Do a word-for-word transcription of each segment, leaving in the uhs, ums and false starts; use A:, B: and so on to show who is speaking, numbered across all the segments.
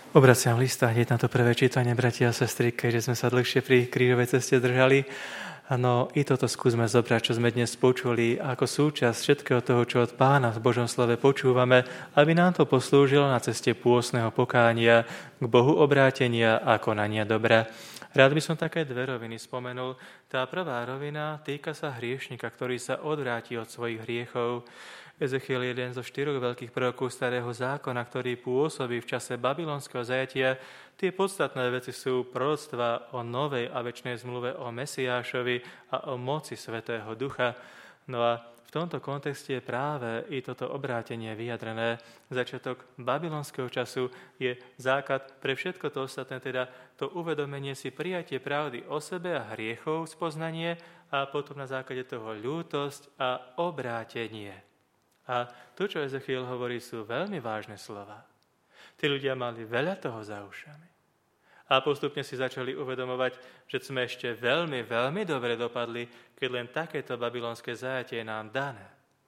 A: Obraciam lista hneď na to prvé čítanie, bratia a sestry, keďže sme sa dlhšie pri krížovej ceste držali. No i toto skúsme zobrať, čo sme dnes počuli, ako súčasť všetkého toho, čo od Pána v Božom slove počúvame, aby nám to poslúžilo na ceste pôstneho pokánia, k Bohu obrátenia a konania dobra. Rád by som také dve roviny spomenul. Tá prvá rovina týka sa hriešnika, ktorý sa odvráti od svojich hriechov. Ezechiel je jeden zo štyroch veľkých prorokov Starého zákona, ktorý pôsobí v čase babylonského zajatia. Tie podstatné veci sú proroctvá o novej a večnej zmluve o Mesiášovi a o moci Svätého Ducha. No a v tomto kontexte je práve i toto obrátenie vyjadrené. Začiatok babylonského času je základ pre všetko to ostatné, teda to uvedomenie si, prijatie pravdy o sebe a hriechov, spoznanie a potom na základe toho ľútosť a obrátenie. A to, čo Ezechiel hovorí, sú veľmi vážne slova. Tí ľudia mali veľa toho za ušami. A postupne si začali uvedomovať, že sme ešte veľmi, veľmi dobre dopadli, keď len takéto babylonské zajatie je nám dané.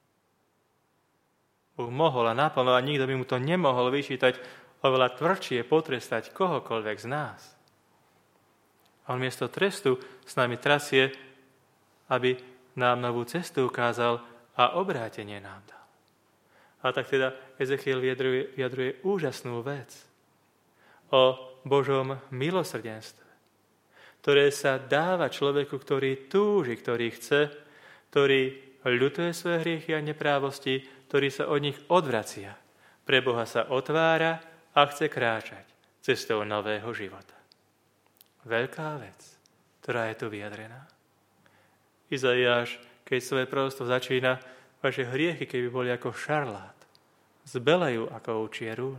A: Boh mohol a naplno, a nikto by mu to nemohol vyčítať, oveľa tvrdšie potrestať kohokoľvek z nás. A on miesto trestu s nami trasie, aby nám novú cestu ukázal a obrátenie nám dal. A tak teda Ezechiel vyjadruje, vyjadruje úžasnú vec o Božom milosrdenstve, ktoré sa dáva človeku, ktorý túži, ktorý chce, ktorý ľutuje svoje hriechy a neprávosti, ktorý sa od nich odvracia. Pre Boha sa otvára a chce kráčať cestou nového života. Veľká vec, ktorá je tu vyjadrená. Izaiáš, keď svoje proroctvo začína, vaše hriechy, keby boli ako šarlát, zbelejú ako ovčie rún.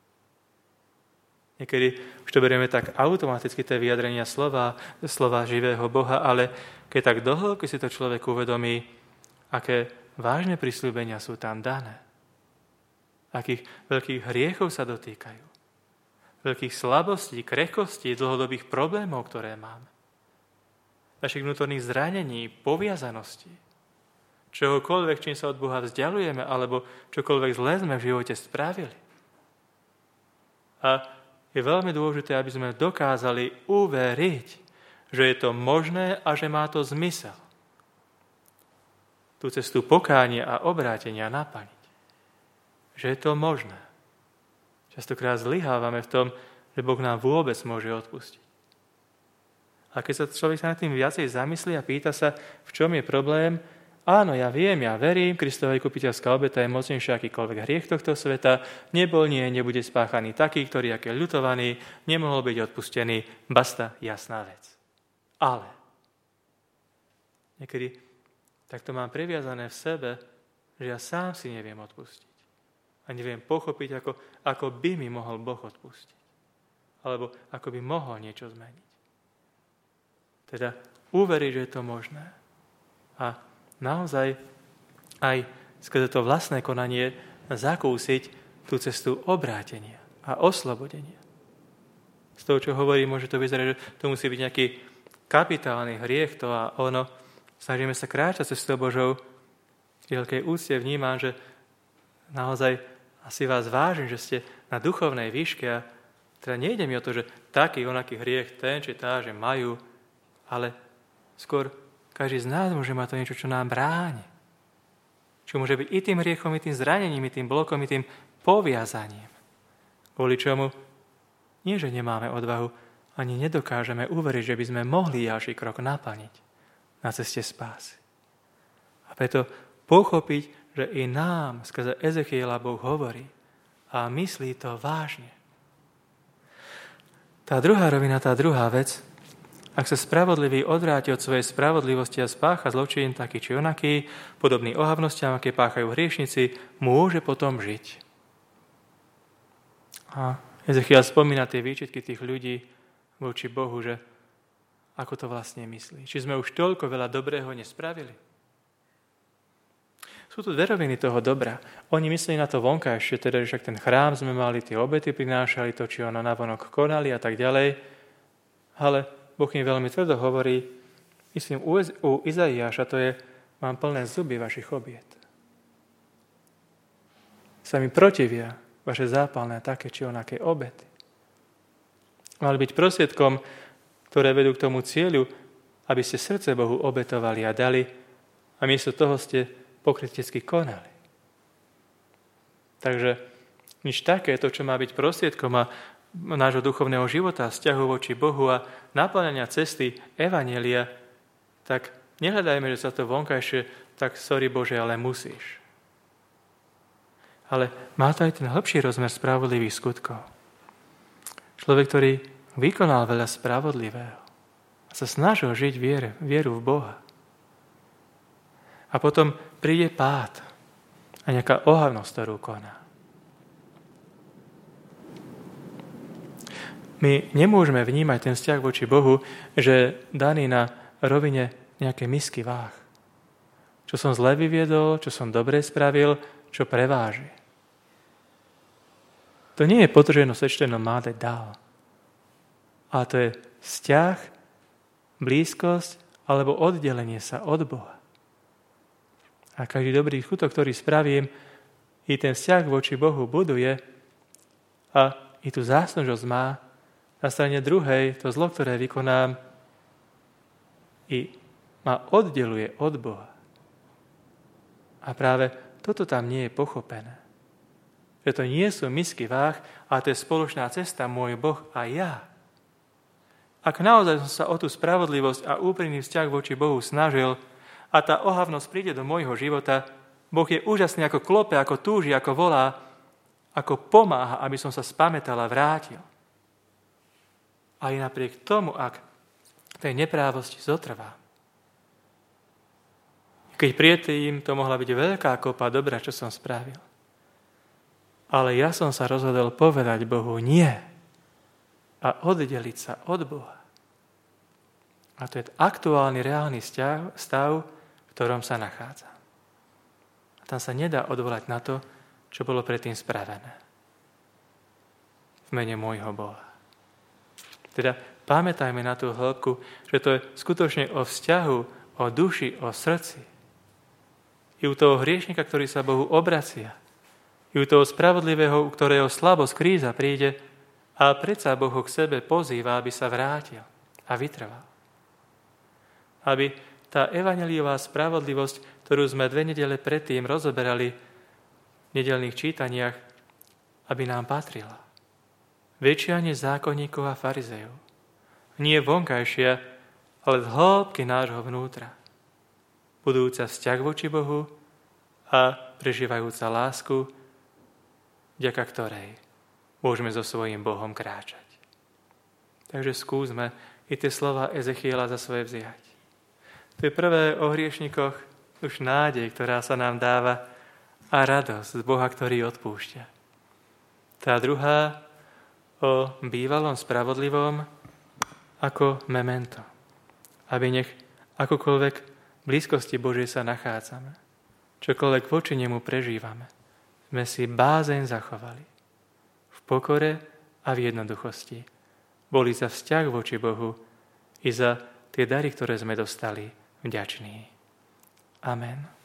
A: Niekedy už to berieme tak automaticky, tie vyjadrenia slova, slova živého Boha, ale keď tak dohlbky si to človek uvedomí, aké vážne prisľúbenia sú tam dané, akých veľkých hriechov sa dotýkajú, veľkých slabostí, krehkostí, dlhodobých problémov, ktoré máme, našich vnútorných zranení, poviazaností, čohokoľvek, čím sa od Boha vzdialujeme, alebo čokoľvek zlé sme v živote spravili. A je veľmi dôležité, aby sme dokázali uveriť, že je to možné a že má to zmysel. Tú cestu pokánia a obrátenia naplniť. Že je to možné. Častokrát zlyhávame v tom, že Boh nám vôbec môže odpustiť. A keď sa človek sa nad tým viacej zamyslí a pýta sa, v čom je problém, áno, ja viem, ja verím, Kristova vykupiteľská obeta je mocnejšia akýkoľvek hriech tohto sveta, nebol, nie, nebude spáchaný taký, ktorý, aký je ľutovaný, nemohol byť odpustený, basta, jasná vec. Ale niekedy takto mám previazané v sebe, že ja sám si neviem odpustiť. A neviem pochopiť, ako, ako by mi mohol Boh odpustiť. Alebo ako by mohol niečo zmeniť. Teda uveriť, že je to možné. A naozaj aj skrze to vlastné konanie zakúsiť tú cestu obrátenia a oslobodenia. Z toho, čo hovorí, môže to vyzerať, že to musí byť nejaký kapitálny hriech to a ono. Snažíme sa kráčať cestou Božou. V veľkej úcte vnímam, že naozaj asi vás vážim, že ste na duchovnej výške a teda nejde mi o to, že taký onaký hriech ten či tá, že majú, ale skôr každý z nás môže mať to niečo, čo nám bráni. Čo môže byť i tým hriechom, i tým zranením, i tým blokom, i tým poviazaním. Kvôli čomu nie, že nemáme odvahu, ani nedokážeme uveriť, že by sme mohli ďalší krok naplniť na ceste spásy. A preto pochopiť, že i nám skrze Ezechiela Boh hovorí a myslí to vážne. Tá druhá rovina, tá druhá vec, ak sa spravodlivý odvráti od svojej spravodlivosti a spácha zločin taký či onaký, podobný ohavnostiam, aké páchajú hriešnici, môže potom žiť. A Ezechiel spomína tie výčitky tých ľudí voči Bohu, že ako to vlastne myslí. Či sme už toľko veľa dobrého nespravili? Sú tu dve roviny toho dobra. Oni myslí na to vonkajšie, teda, že však ten chrám sme mali, tie obety prinášali, to, či ono navonok konali a tak ďalej. Ale Boh im veľmi tvrdo hovorí, myslím, u Izaiáša to je, mám plné zuby vašich obiet. Sa mi protivia vaše zápalné také či onaké obety. Mali byť prostriedkom, ktoré vedú k tomu cieľu, aby ste srdce Bohu obetovali a dali a miesto toho ste pokrytecky konali. Takže nič také, to, čo má byť prostriedkom a nášho duchovného života, vzťahu voči Bohu a naplňania cesty evanjelia, tak nehľadajme, že sa to vonkajšie, tak sorry Bože, ale musíš. Ale má to aj ten hlbší rozmer spravodlivých skutkov. Človek, ktorý vykonal veľa spravodlivého a sa snažil žiť viere, vieru v Boha. A potom príde pád a nejaká ohavnosť, ktorú koná. My nemôžeme vnímať ten vzťah voči Bohu, že daný na rovine nejaké misky váh. Čo som zle vyviedol, čo som dobre spravil, čo preváži. To nie je potrženo sečteno máte dal. A to je vzťah, blízkosť alebo oddelenie sa od Boha. A každý dobrý skutok, ktorý spravím, i ten vzťah voči Bohu buduje a i tú záslužnosť má. Na strane druhej to zlo, ktoré vykonám, i ma oddeluje od Boha. A práve toto tam nie je pochopené. Že to nie sú misky váh, ale to je spoločná cesta, môj Boh a ja. Ak naozaj som sa o tú spravodlivosť a úprimný vzťah voči Bohu snažil a tá ohavnosť príde do môjho života, Boh je úžasný, ako klope, ako túži, ako volá, ako pomáha, aby som sa spamätal a vrátil. Aj napriek tomu, ak tej neprávosti zotrvá. Keď predtým to mohla byť veľká kopa dobra, čo som spravil. Ale ja som sa rozhodol povedať Bohu nie a oddeliť sa od Boha. A to je aktuálny, reálny stav, v ktorom sa nachádza. A tam sa nedá odvolať na to, čo bolo predtým spravené. V mene môjho Boha. Teda pamätajme na tú hĺbku, že to je skutočne o vzťahu, o duši, o srdci. I u toho hriešnika, ktorý sa Bohu obracia. I u toho spravodlivého, u ktorého slabosť, kríza príde a predsa Boh ho k sebe pozýva, aby sa vrátil a vytrval. Aby tá evanjeliová spravodlivosť, ktorú sme dve nedele predtým rozoberali v nedeľných čítaniach, aby nám patrila. Väčšia než zákonníkov a farizejov. Nie vonkajšia, ale z hĺbky nášho vnútra. Budúca vzťah voči Bohu a prežívajúca lásku, vďaka ktorej môžeme so svojím Bohom kráčať. Takže skúsme i tie slova Ezechiela za svoje vziať. To je prvé o hriešnikoch už nádej, ktorá sa nám dáva a radosť z Boha, ktorý odpúšťa. Tá druhá o bývalom spravodlivom ako memento. Aby nech akokoľvek v blízkosti Božej sa nachádzame, čokoľvek voči nemu prežívame, sme si bázeň zachovali. V pokore a v jednoduchosti. Boli za vzťah voči Bohu i za tie dary, ktoré sme dostali, vďační. Amen.